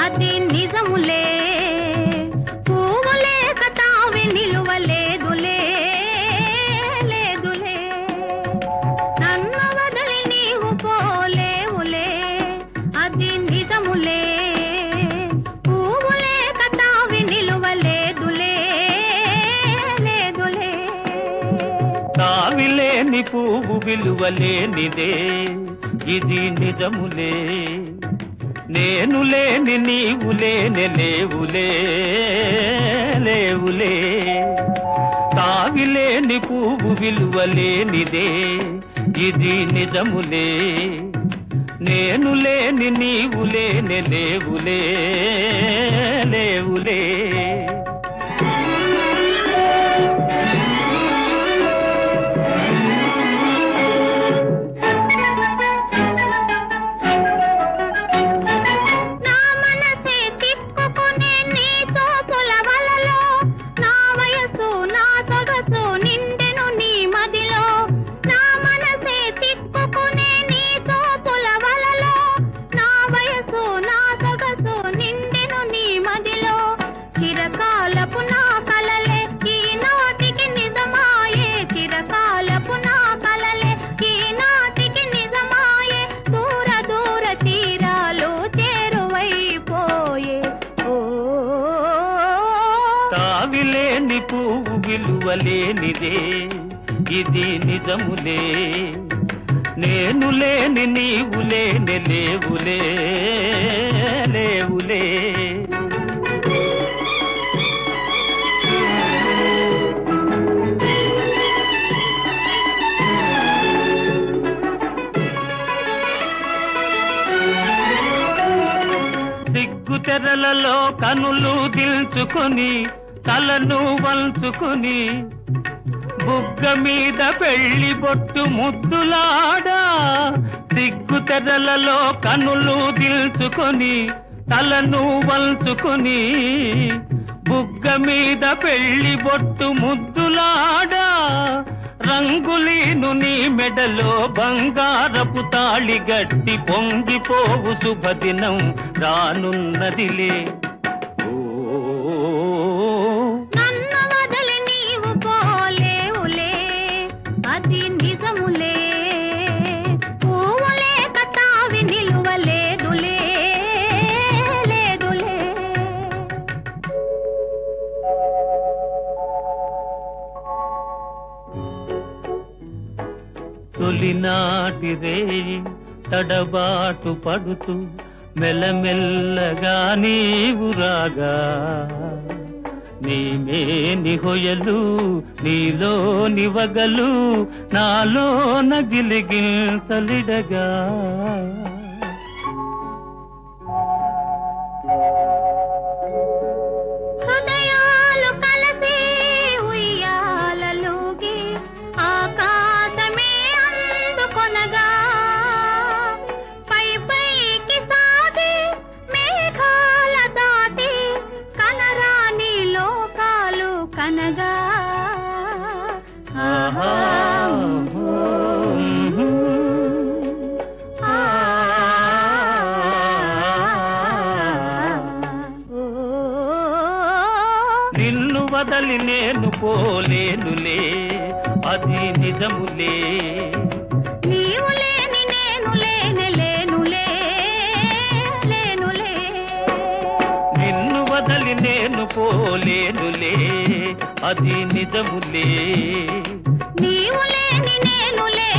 అది నిజములే పూవలేక తావి నిలువలేదులే లేదులే నన్ను వదిలి నీవు పోలేవులే అది నిజములే పూవలేక తావి నిలువలేదులే లేదులే తావిలేని పువ్వు విలువలేనిదే ఇది నిజములే నేను లేని నీవు లేని లేవులే లేవులే తావిలేని పువ్వు విలువలేనిదే ఇది నిజములే నేను లేని నీవు లేని లేవులే లేవులే చిరకాలపు నా కలలే ఈనాటికి నిజమాయే చిరకాలపు నా కలలే ఈనాటికి నిజమాయే దూర దూర తీరాలు చేరువైపోయే ఓ తావిలేని పువ్వు విలువలేనిదే ఇది నిజములే నేను లేని నీవు లేని లేవులే లేవులే సిగ్గుతెరలలో కనులు దిల్చుకొని తలను వంచుకొని బుగ్గ మీద పెళ్లి బొట్టు ముద్దులాడా సిగ్గుతెరలలో కనులు దిల్చుకొని తలను వంచుకొని బుగ్గ మీద పెళ్లి బొట్టు ముద్దులాడా రంగులీను నీ మెడలో బంగారపు తాళి గట్టి పొంగిపోవు శుభదినం రానున్నదిలే నన్ను వదిలి నీవు పోలేవులే అది నిజములే పూవలేక తావి నిలువలేదులే లేదులే తొలినాటి రేయి తడబాటు పడుతూ మెల్లమెల్లగా నీవు రాగా నీమేని హొయలు నీలో నివగలు నాలో నగిలిగిల్సలిడగా హృదయాలు కలిసి ఉయ్యాలలోగి ఆకాశమే అందుకొనగా పై పైకి సాగి మేఘాల దాటి కనరాని లోకాలు కనగా ఆహా నిన్ను వదలి నేను పోలేనులే అది నిజములే నీవు లేని నేను లేని లేనులే లేనులే నిన్ను వదలి నేను పోలేనులే అది నిజములే నీవు లేని నేను